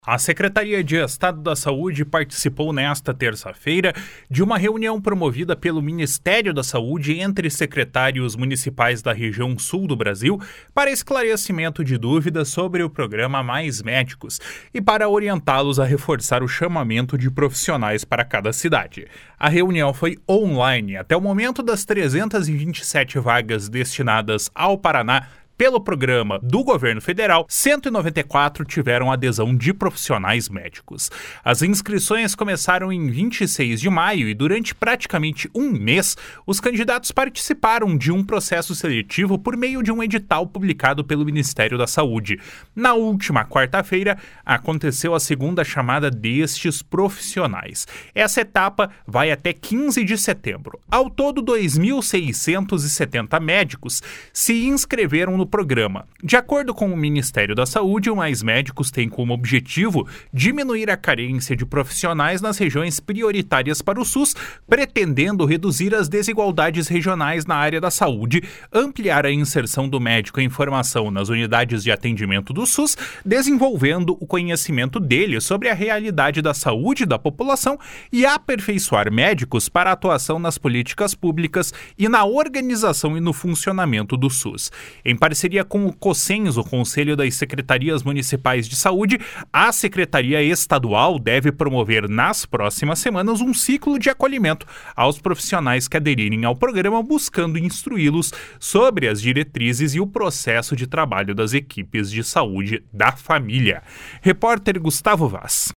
A Secretaria de Estado da Saúde participou nesta terça-feira de uma reunião promovida pelo Ministério da Saúde entre secretários municipais da região sul do Brasil para esclarecimento de dúvidas sobre o programa Mais Médicos e para orientá-los a reforçar o chamamento de profissionais para cada cidade. A reunião foi online. Até o momento, das 327 vagas destinadas ao Paraná pelo programa do governo federal, 194 tiveram adesão de profissionais médicos. As inscrições começaram em 26 de maio e durante praticamente um mês, os candidatos participaram de um processo seletivo por meio de um edital publicado pelo Ministério da Saúde. Na última quarta-feira, aconteceu a segunda chamada destes profissionais. Essa etapa vai até 15 de setembro. Ao todo, 2.670 médicos se inscreveram no programa. De acordo com o Ministério da Saúde, o Mais Médicos tem como objetivo diminuir a carência de profissionais nas regiões prioritárias para o SUS, pretendendo reduzir as desigualdades regionais na área da saúde, ampliar a inserção do médico em formação nas unidades de atendimento do SUS, desenvolvendo o conhecimento dele sobre a realidade da saúde da população e aperfeiçoar médicos para a atuação nas políticas públicas e na organização e no funcionamento do SUS. Em parceria com o COSENS, o Conselho das Secretarias Municipais de Saúde, a Secretaria Estadual deve promover nas próximas semanas um ciclo de acolhimento aos profissionais que aderirem ao programa, buscando instruí-los sobre as diretrizes e o processo de trabalho das equipes de saúde da família. Repórter Gustavo Vaz.